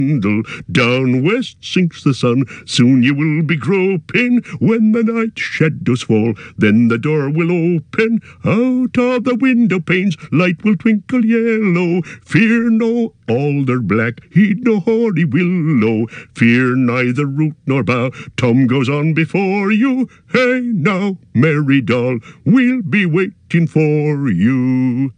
Down west sinks the sun, soon you will be groping. When the night shadows fall, then the door will open. Out of the window panes, light will twinkle yellow. Fear no alder black, heed no hoary willow. Fear neither root nor bough, Tom goes on before you. Hey now, merry doll, we'll be waiting for you.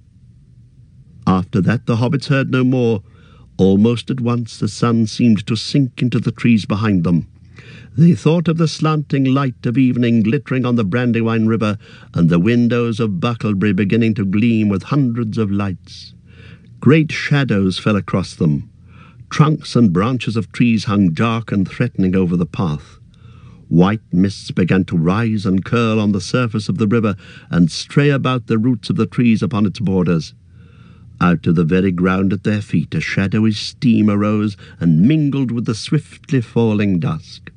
After that the hobbits heard no more. Almost at once the sun seemed to sink into the trees behind them. They thought of the slanting light of evening glittering on the Brandywine River, and the windows of Bucklebury beginning to gleam with hundreds of lights. Great shadows fell across them. Trunks and branches of trees hung dark and threatening over the path. White mists began to rise and curl on the surface of the river and stray about the roots of the trees upon its borders. Out of the very ground at their feet a shadowy steam arose and mingled with the swiftly falling dusk.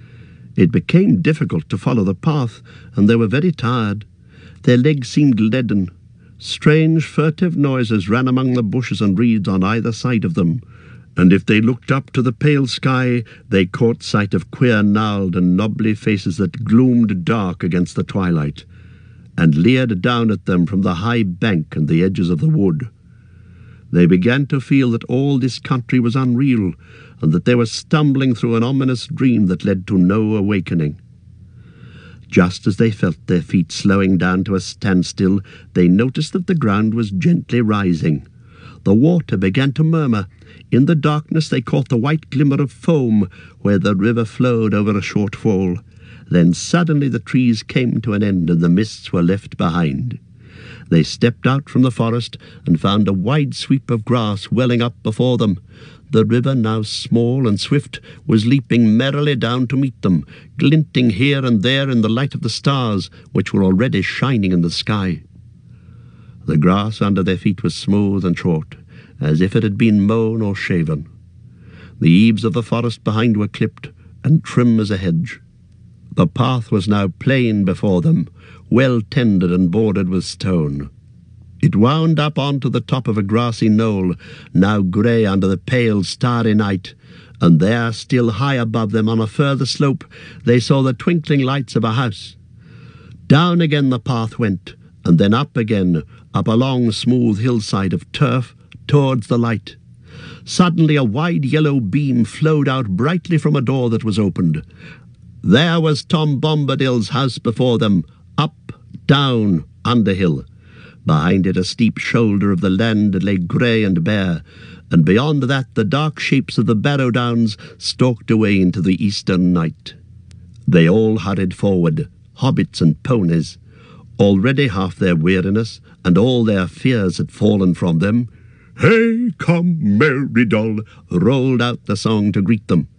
It became difficult to follow the path, and they were very tired. Their legs seemed leaden. Strange, furtive noises ran among the bushes and reeds on either side of them, and if they looked up to the pale sky, they caught sight of queer gnarled and knobbly faces that gloomed dark against the twilight, and leered down at them from the high bank and the edges of the wood. They began to feel that all this country was unreal, and that they were stumbling through an ominous dream that led to no awakening. Just as they felt their feet slowing down to a standstill, they noticed that the ground was gently rising. The water began to murmur. In the darkness they caught the white glimmer of foam where the river flowed over a short fall. Then suddenly the trees came to an end and the mists were left behind. They stepped out from the forest and found a wide sweep of grass welling up before them. The river, now small and swift, was leaping merrily down to meet them, glinting here and there in the light of the stars, which were already shining in the sky. The grass under their feet was smooth and short, as if it had been mown or shaven. The eaves of the forest behind were clipped and trim as a hedge. The path was now plain before them, well tended and bordered with stone. It wound up onto the top of a grassy knoll, now grey under the pale, starry night, and there, still high above them on a further slope, they saw the twinkling lights of a house. Down again the path went, and then up again, up a long, smooth hillside of turf, towards the light. Suddenly a wide yellow beam flowed out brightly from a door that was opened. There was Tom Bombadil's house before them, up, down, Underhill. Behind it a steep shoulder of the land lay grey and bare, and beyond that the dark shapes of the Barrow Downs stalked away into the eastern night. They all hurried forward, hobbits and ponies. Already half their weariness and all their fears had fallen from them. Hey, come, merry doll, rolled out the song to greet them.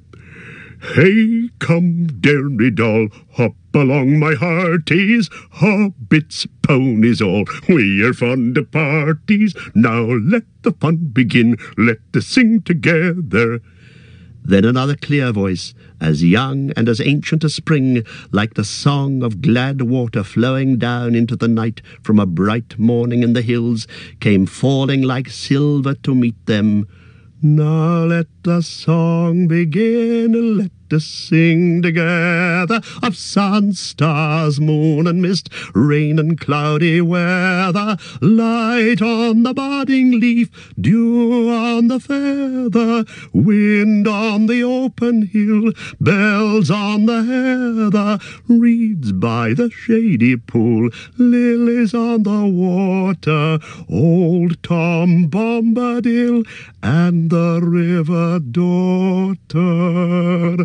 Hey, come, dearie doll, hop along, my hearties, hobbits, ponies all, we are fond of parties. Now let the fun begin, let us sing together. Then another clear voice, as young and as ancient as spring, like the song of glad water flowing down into the night from a bright morning in the hills, came falling like silver to meet them. Now let the song begin, let us sing together, of sun, stars, moon and mist, rain and cloudy weather, light on the budding leaf, dew on the feather, wind on the open hill, bells on the heather, reeds by the shady pool, lilies on the water, old Tom Bombadil and the river daughter.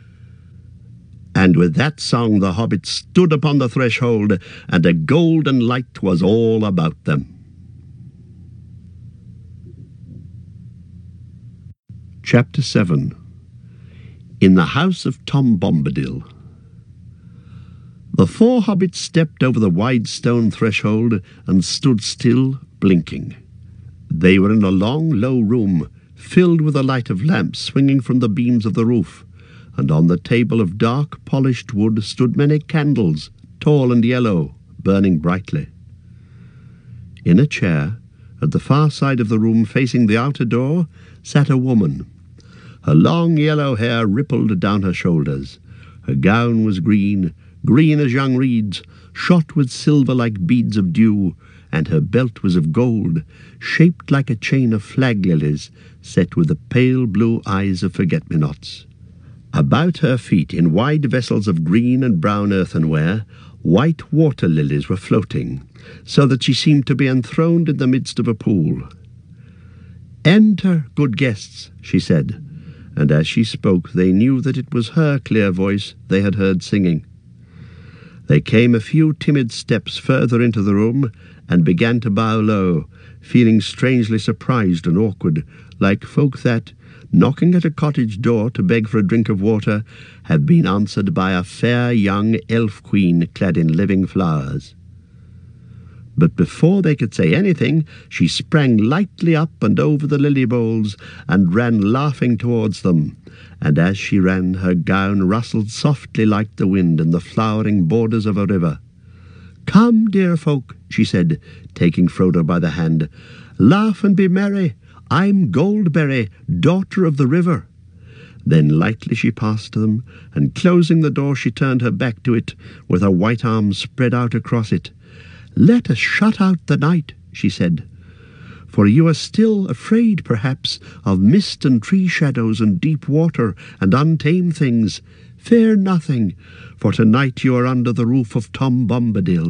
And with that song the hobbits stood upon the threshold, and a golden light was all about them. Chapter 7. In the House of Tom Bombadil. The four hobbits stepped over the wide stone threshold and stood still, blinking. They were in a long, low room, filled with the light of lamps swinging from the beams of the roof, and on the table of dark, polished wood stood many candles, tall and yellow, burning brightly. In a chair, at the far side of the room facing the outer door, sat a woman, Her long yellow hair rippled down her shoulders. Her gown was green, green as young reeds, shot with silver like beads of dew, and her belt was of gold, shaped like a chain of flag lilies, set with the pale blue eyes of forget-me-nots. About her feet, in wide vessels of green and brown earthenware, white water lilies were floating, so that she seemed to be enthroned in the midst of a pool. "Enter, good guests," she said, and as she spoke they knew that it was her clear voice they had heard singing. They came a few timid steps further into the room and began to bow low, feeling strangely surprised and awkward, like folk that, knocking at a cottage door to beg for a drink of water, have been answered by a fair young elf-queen clad in living flowers. But before they could say anything, she sprang lightly up and over the lily bowls and ran laughing towards them, and as she ran her gown rustled softly like the wind in the flowering borders of a river. "Come, dear folk," she said, taking Frodo by the hand, "laugh and be merry. I'm Goldberry, daughter of the river." Then lightly she passed them, and closing the door she turned her back to it, with her white arms spread out across it. "Let us shut out the night," she said, "for you are still afraid, perhaps, of mist and tree shadows and deep water and untamed things. Fear nothing, for tonight you are under the roof of Tom Bombadil."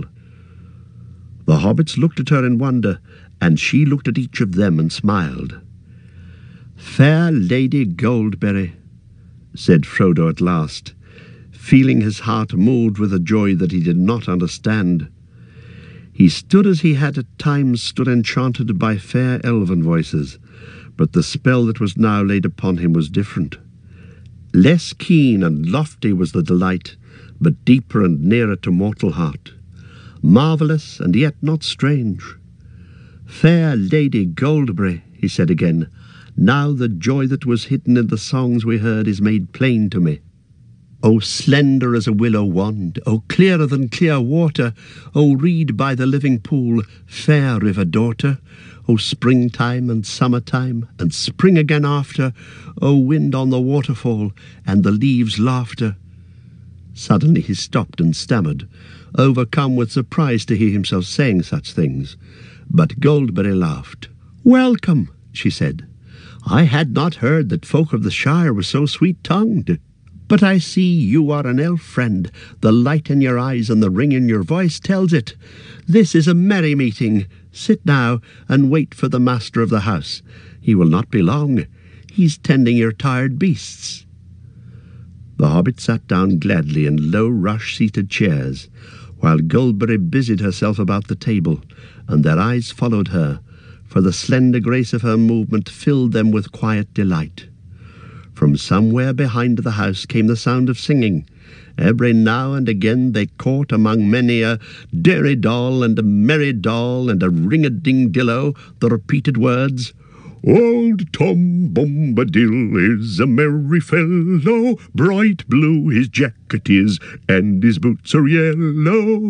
The hobbits looked at her in wonder, and she looked at each of them and smiled. "Fair Lady Goldberry," said Frodo at last, feeling his heart moved with a joy that he did not understand. He stood as he had at times stood enchanted by fair elven voices, but the spell that was now laid upon him was different. Less keen and lofty was the delight, but deeper and nearer to mortal heart. Marvellous and yet not strange. "Fair Lady Goldberry," he said again, "now the joy that was hidden in the songs we heard is made plain to me. O slender as a willow wand, O clearer than clear water, O reed by the living pool, fair river daughter, O springtime and summertime, and spring again after, O wind on the waterfall, and the leaves' laughter." Suddenly he stopped and stammered, overcome with surprise to hear himself saying such things. But Goldberry laughed. "Welcome," she said. "I had not heard that folk of the Shire were so sweet-tongued. But I see you are an elf friend. The light in your eyes and the ring in your voice tells it. This is a merry meeting. Sit now and wait for the master of the house. He will not be long. He's tending your tired beasts." The hobbit sat down gladly in low rush-seated chairs, while Goldberry busied herself about the table, and their eyes followed her, for the slender grace of her movement filled them with quiet delight. From somewhere behind the house came the sound of singing. Every now and again they caught among many a derry-doll and a merry-doll and a ring-a-ding-dillo the repeated words, "Old Tom Bombadil is a merry fellow, bright blue his jacket is, and his boots are yellow."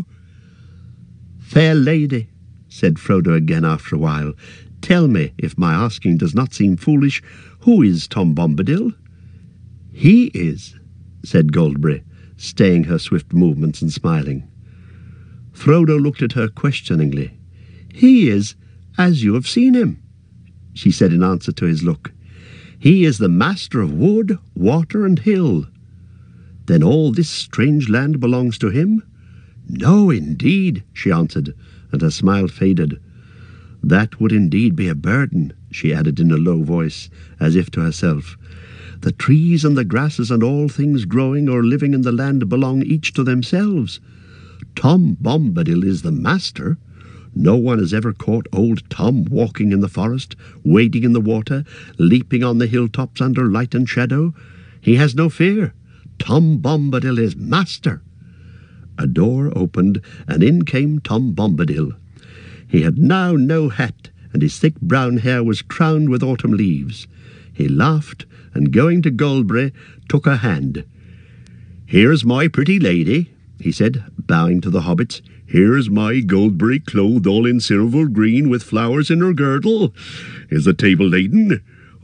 "Fair lady," said Frodo again after a while, "tell me, if my asking does not seem foolish, who is Tom Bombadil?" "He is," said Goldberry, staying her swift movements and smiling. Frodo looked at her questioningly. "He is as you have seen him," she said in answer to his look. "He is the master of wood, water, and hill." "Then all this strange land belongs to him?" "No, indeed," she answered, and her smile faded. "That would indeed be a burden," she added in a low voice, as if to herself. "The trees and the grasses and all things growing or living in the land belong each to themselves. Tom Bombadil is the master. No one has ever caught old Tom walking in the forest, wading in the water, leaping on the hilltops under light and shadow. He has no fear. Tom Bombadil is master." A door opened, and in came Tom Bombadil. He had now no hat, and his thick brown hair was crowned with autumn leaves. He laughed, and going to Goldberry, took her hand. "Here's my pretty lady," he said, bowing to the hobbits. "Here's my Goldberry, clothed all in silver green, with flowers in her girdle. Is the table laden?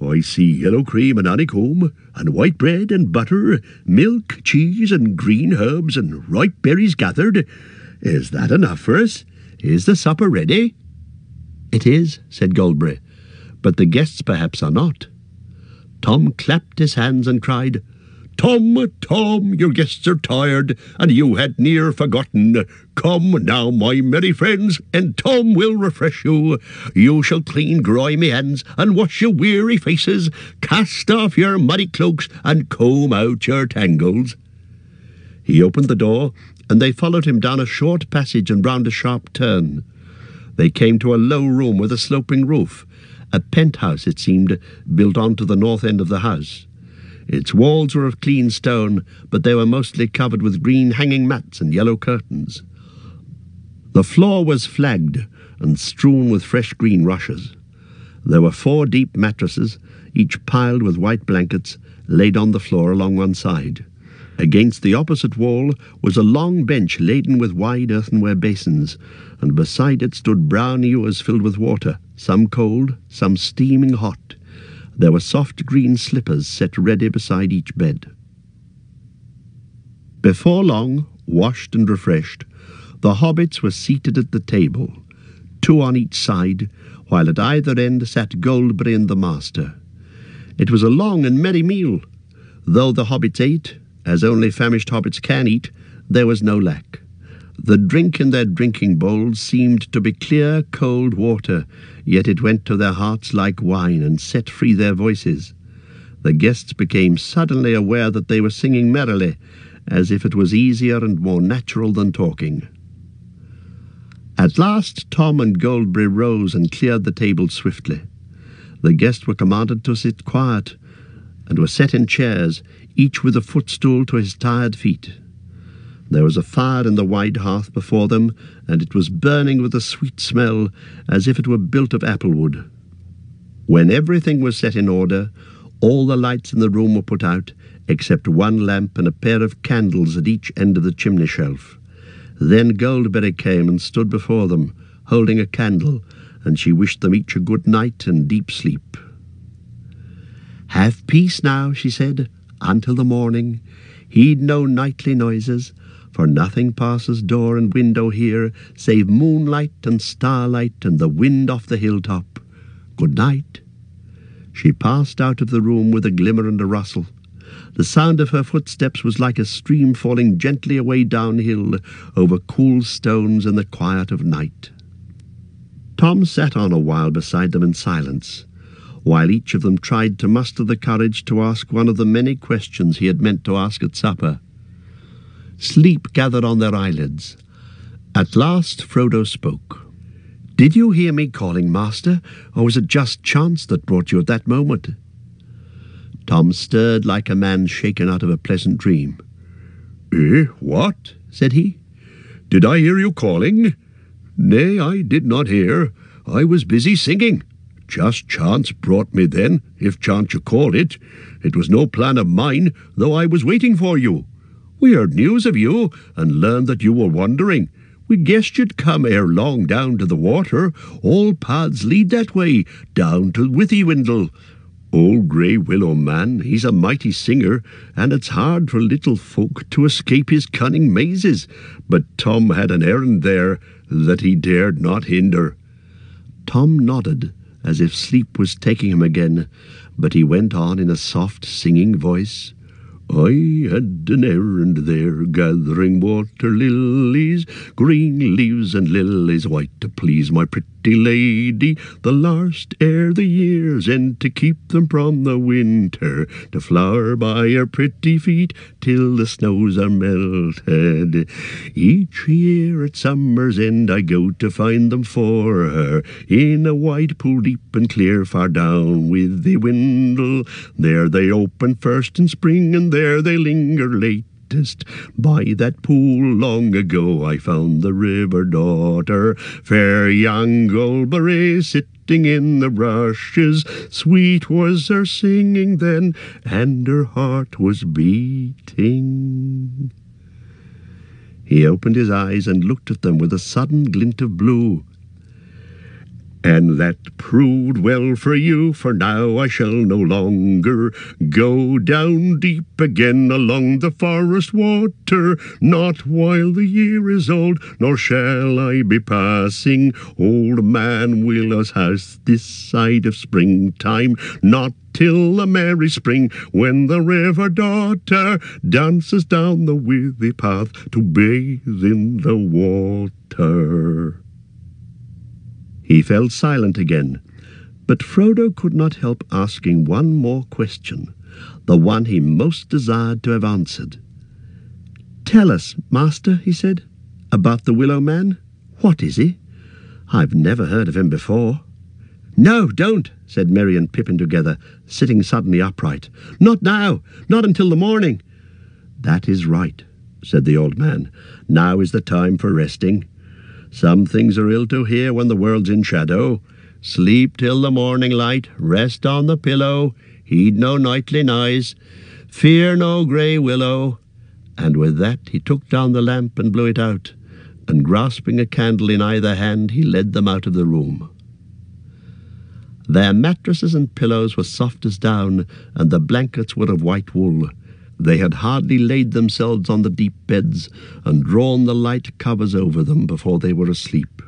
I see yellow cream and honeycomb, and white bread and butter, milk, cheese, and green herbs, and ripe berries gathered. Is that enough for us? Is the supper ready?" "It is," said Goldberry, "but the guests perhaps are not." Tom clapped his hands and cried, "Tom, Tom, your guests are tired, and you had near forgotten. Come now, my merry friends, and Tom will refresh you. You shall clean grimy hands and wash your weary faces, cast off your muddy cloaks and comb out your tangles." He opened the door, and they followed him down a short passage and round a sharp turn. They came to a low room with a sloping roof, a penthouse, it seemed, built on to the north end of the house. Its walls were of clean stone, but they were mostly covered with green hanging mats and yellow curtains. The floor was flagged and strewn with fresh green rushes. There were 4 deep mattresses, each piled with white blankets, laid on the floor along one side. Against the opposite wall was a long bench laden with wide earthenware basins, and beside it stood brown ewers filled with water, some cold, some steaming hot. There were soft green slippers set ready beside each bed. Before long, washed and refreshed, the hobbits were seated at the table, 2 on each side, while at either end sat Goldberry and the master. It was a long and merry meal. Though the hobbits ate, as only famished hobbits can eat, there was no lack. The drink in their drinking bowls seemed to be clear, cold water, yet it went to their hearts like wine and set free their voices. The guests became suddenly aware that they were singing merrily, as if it was easier and more natural than talking. At last Tom and Goldberry rose and cleared the table swiftly. The guests were commanded to sit quiet, and were set in chairs, each with a footstool to his tired feet. There was a fire in the wide hearth before them, and it was burning with a sweet smell, as if it were built of applewood. When everything was set in order, all the lights in the room were put out, except 1 lamp and a pair of candles at each end of the chimney shelf. Then Goldberry came and stood before them, holding a candle, and she wished them each a good night and deep sleep. "Have peace now," she said, "until the morning. Heed no nightly noises, for nothing passes door and window here, save moonlight and starlight and the wind off the hilltop. Good night." She passed out of the room with a glimmer and a rustle. The sound of her footsteps was like a stream falling gently away downhill over cool stones in the quiet of night. Tom sat on a while beside them in silence, while each of them tried to muster the courage to ask one of the many questions he had meant to ask at supper. Sleep gathered on their eyelids. At last Frodo spoke. "Did you hear me calling, Master, or was it just chance that brought you at that moment?" Tom stirred like a man shaken out of a pleasant dream. What?" said he. "Did I hear you calling? Nay, I did not hear. I was busy singing. Just chance brought me then, if chance you call it. It was no plan of mine, though I was waiting for you. We heard news of you, and learned that you were wandering. We guessed you'd come ere long down to the water. All paths lead that way, down to Withywindle. Old Grey Willow Man, he's a mighty singer, and it's hard for little folk to escape his cunning mazes. But Tom had an errand there that he dared not hinder." Tom nodded, as if sleep was taking him again, but he went on in a soft singing voice. "I had an errand there, gathering water lilies, green leaves and lilies white, to please my pretty lady, the last ere the year's end, to keep them from the winter, to flower by her pretty feet till the snows are melted. Each year at summer's end I go to find them for her, in a wide pool deep and clear far down Withywindle. There they open first in spring, and there they linger latest. By that pool long ago I found the river daughter, fair young Goldberry, sitting in the rushes. Sweet was her singing then, and her heart was beating." He opened his eyes and looked at them with a sudden glint of blue. And that proved well for you, for now I shall no longer go down deep again along the forest water, not while the year is old, nor shall I be passing Old Man Willow's house this side of springtime, not till the merry spring, when the river daughter dances down the withy path to bathe in the water. He fell silent again, but Frodo could not help asking one more question, the one he most desired to have answered. "Tell us, master," he said, "about the Willow Man. What is he? I've never heard of him before." "No, don't," said Merry and Pippin together, sitting suddenly upright. "Not now, not until the morning." "That is right," said the old man. "Now is the time for resting. Some things are ill to hear when the world's in shadow. Sleep till the morning light, rest on the pillow, heed no nightly noise, fear no grey willow." And with that he took down the lamp and blew it out, and grasping a candle in either hand, he led them out of the room. Their mattresses and pillows were soft as down, and the blankets were of white wool. They had hardly laid themselves on the deep beds and drawn the light covers over them before they were asleep.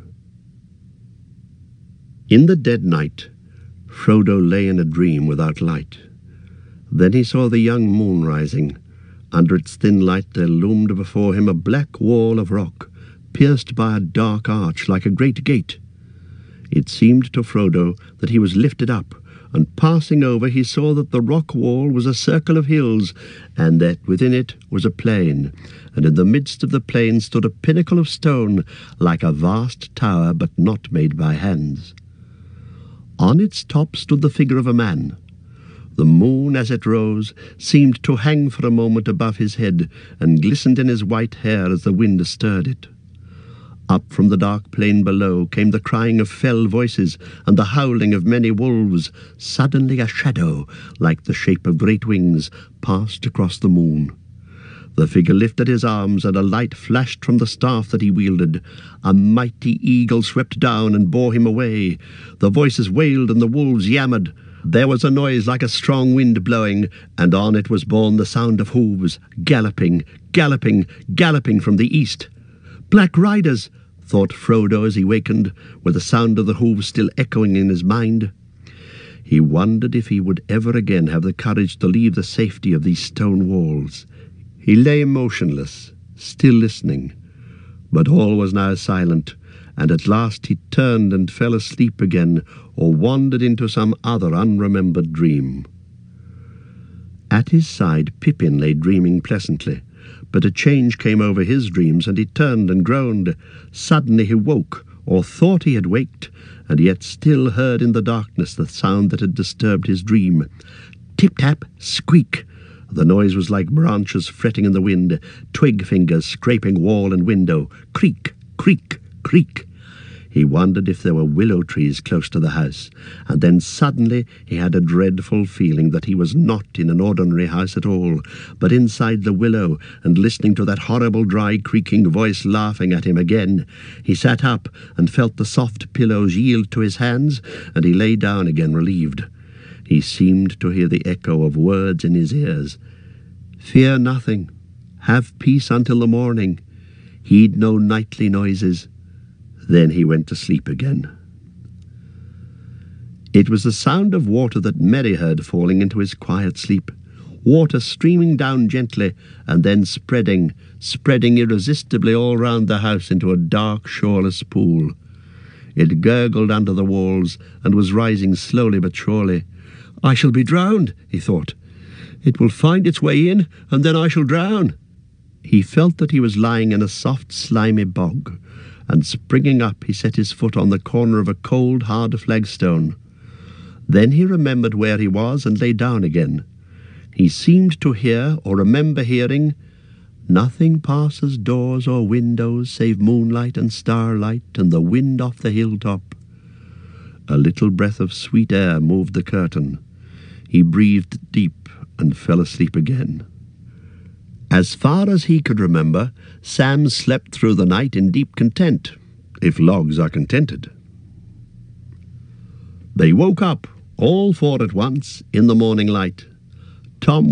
In the dead night, Frodo lay in a dream without light. Then he saw the young moon rising. Under its thin light there loomed before him a black wall of rock, pierced by a dark arch like a great gate. It seemed to Frodo that he was lifted up, and passing over he saw that the rock wall was a circle of hills, and that within it was a plain, and in the midst of the plain stood a pinnacle of stone, like a vast tower, but not made by hands. On its top stood the figure of a man. The moon, as it rose, seemed to hang for a moment above his head, and glistened in his white hair as the wind stirred it. Up from the dark plain below came the crying of fell voices and the howling of many wolves. Suddenly a shadow, like the shape of great wings, passed across the moon. The figure lifted his arms, and a light flashed from the staff that he wielded. A mighty eagle swept down and bore him away. The voices wailed and the wolves yammered. There was a noise like a strong wind blowing, and on it was borne the sound of hooves, galloping, galloping, galloping from the east. "Black riders," thought Frodo as he wakened, with the sound of the hooves still echoing in his mind. He wondered if he would ever again have the courage to leave the safety of these stone walls. He lay motionless, still listening, but all was now silent, and at last he turned and fell asleep again, or wandered into some other unremembered dream. At his side Pippin lay dreaming pleasantly, but a change came over his dreams, and he turned and groaned. Suddenly he woke, or thought he had waked, and yet still heard in the darkness the sound that had disturbed his dream. Tip-tap, squeak. The noise was like branches fretting in the wind, twig fingers scraping wall and window. Creak, creak, creak. He wondered if there were willow trees close to the house, and then suddenly he had a dreadful feeling that he was not in an ordinary house at all, but inside the willow, and listening to that horrible dry creaking voice laughing at him again. He sat up and felt the soft pillows yield to his hands, and he lay down again relieved. He seemed to hear the echo of words in his ears. "Fear nothing. Have peace until the morning. Heed no nightly noises." Then he went to sleep again. It was the sound of water that Merry heard falling into his quiet sleep. Water streaming down gently, and then spreading irresistibly all round the house into a dark, shoreless pool. It gurgled under the walls, and was rising slowly but surely. "I shall be drowned," he thought. "It will find its way in, and then I shall drown." He felt that he was lying in a soft, slimy bog, and springing up he set his foot on the corner of a cold, hard flagstone. Then he remembered where he was and lay down again. He seemed to hear, or remember hearing, "Nothing passes doors or windows save moonlight and starlight and the wind off the hilltop." A little breath of sweet air moved the curtain. He breathed deep and fell asleep again. As far as he could remember, Sam slept through the night in deep content, if logs are contented. They woke up, all four at once, in the morning light. Tom